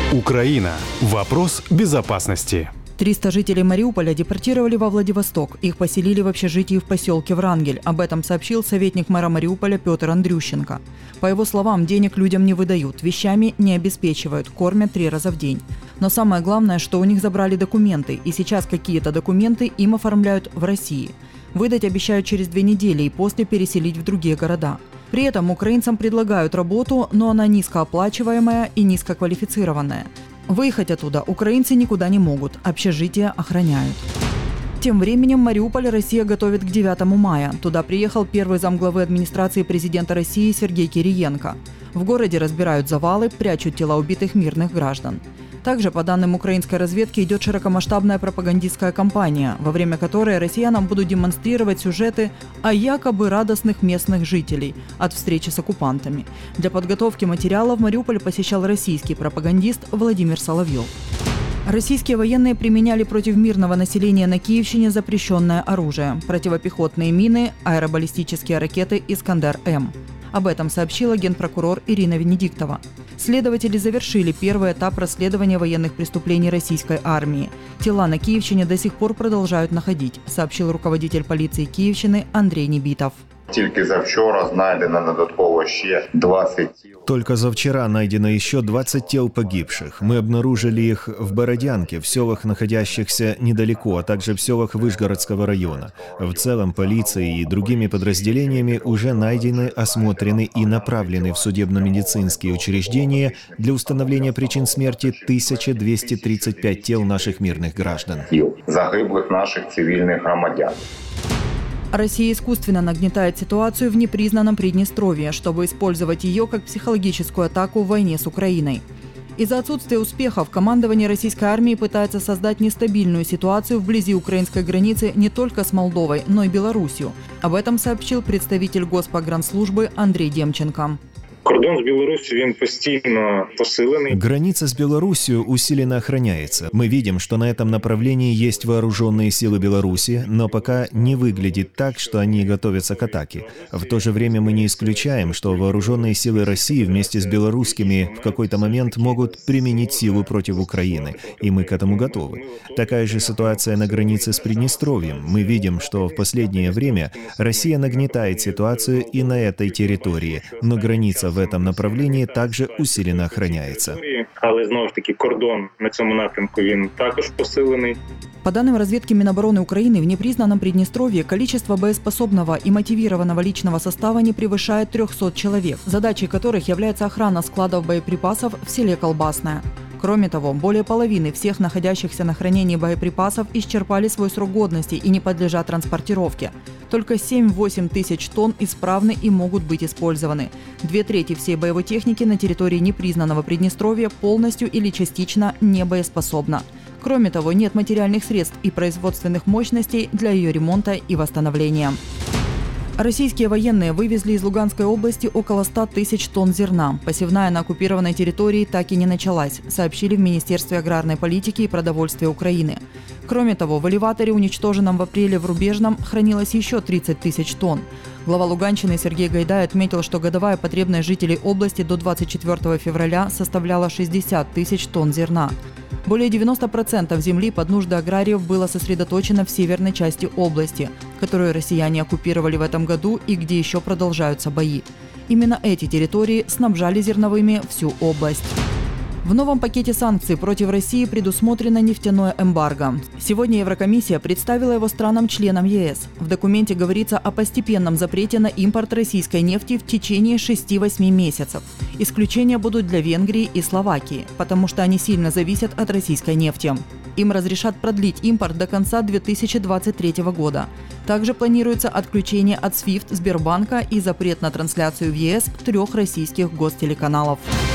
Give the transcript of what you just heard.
Украина. Вопрос безопасности. 300 жителей Мариуполя депортировали во Владивосток. Их поселили в общежитии в поселке Врангель. Об этом сообщил советник мэра Мариуполя Петр Андрющенко. По его словам, денег людям не выдают, вещами не обеспечивают, кормят 3 раза в день. Но самое главное, что у них забрали документы, и сейчас какие-то документы им оформляют в России. Выдать обещают через 2 недели и после переселить в другие города. При этом украинцам предлагают работу, но она низкооплачиваемая и низкоквалифицированная. Выехать оттуда украинцы никуда не могут, общежития охраняют. Тем временем Мариуполь Россия готовит к 9 мая. Туда приехал первый замглавы администрации президента России Сергей Кириенко. В городе разбирают завалы, прячут тела убитых мирных граждан. Также, по данным украинской разведки, идет широкомасштабная пропагандистская кампания, во время которой россиянам будут демонстрировать сюжеты о якобы радостных местных жителей от встречи с оккупантами. Для подготовки материала в Мариуполь посещал российский пропагандист Владимир Соловьев. Российские военные применяли против мирного населения на Киевщине запрещенное оружие – противопехотные мины, аэробаллистические ракеты «Искандер-М». Об этом сообщила генпрокурор Ирина Венедиктова. Следователи завершили первый этап расследования военных преступлений российской армии. Тела на Киевщине до сих пор продолжают находить, сообщил руководитель полиции Киевщины Андрей Небитов. Тільки завчора знайдено додатково ще 20 тел. Только завчера найдено еще 20 тел погибших. Мы обнаружили их в Бородянке, в селах, находящихся недалеко, а также в селах Вышгородского района. В целом, полицией и другими подразделениями уже найдены, осмотрены и направлены в судебно-медицинские учреждения для установления причин смерти 1235 тел наших мирных граждан. Загиблих наших цивильных громадян. Россия искусственно нагнетает ситуацию в непризнанном Приднестровье, чтобы использовать ее как психологическую атаку в войне с Украиной. Из-за отсутствия успехов командование российской армии пытается создать нестабильную ситуацию вблизи украинской границы не только с Молдовой, но и Белоруссией. Об этом сообщил представитель Госпогранслужбы Андрей Демченко. Кордон з Білорусі, він постійно посилений. Граница с Белоруссией усиленно охраняется. Мы видим, что на этом направлении есть вооруженные силы Беларуси, но пока не выглядит так, что они готовятся к атаке. В то же время мы не исключаем, что вооруженные силы России вместе с белорусскими в какой-то момент могут применить силу против Украины, и мы к этому готовы. Такая же ситуация на границе с Приднестровьем. Мы видим, что в последнее время Россия нагнетает ситуацию и на этой территории, но граница в этом направлении также усиленно охраняется. Але знову ж таки кордон на цьому напрямку він також посилений. По данным разведки Минобороны Украины, в непризнанном Приднестровье количество боеспособного и мотивированного личного состава не превышает 300 человек, задачей которых является охрана складов боеприпасов в селе Колбасное. Кроме того, более половины всех находящихся на хранении боеприпасов исчерпали свой срок годности и не подлежат транспортировке. Только 7-8 тысяч тонн исправны и могут быть использованы. 2/3 всей боевой техники на территории непризнанного Приднестровья полностью или частично не боеспособна. Кроме того, нет материальных средств и производственных мощностей для ее ремонта и восстановления. Российские военные вывезли из Луганской области около 100 тысяч тонн зерна. Посевная на оккупированной территории так и не началась, сообщили в Министерстве аграрной политики и продовольствия Украины. Кроме того, в элеваторе, уничтоженном в апреле в Рубежном, хранилось еще 30 тысяч тонн. Глава Луганщины Сергей Гайдай отметил, что годовая потребность жителей области до 24 февраля составляла 60 тысяч тонн зерна. Более 90% земли под нужды аграриев было сосредоточено в северной части области, которую россияне оккупировали в этом году и где еще продолжаются бои. Именно эти территории снабжали зерновыми всю область. В новом пакете санкций против России предусмотрено нефтяное эмбарго. Сегодня Еврокомиссия представила его странам-членам ЕС. В документе говорится о постепенном запрете на импорт российской нефти в течение 6-8 месяцев. Исключения будут для Венгрии и Словакии, потому что они сильно зависят от российской нефти. Им разрешат продлить импорт до конца 2023 года. Также планируется отключение от SWIFT Сбербанка и запрет на трансляцию в ЕС 3 российских гостелеканалов.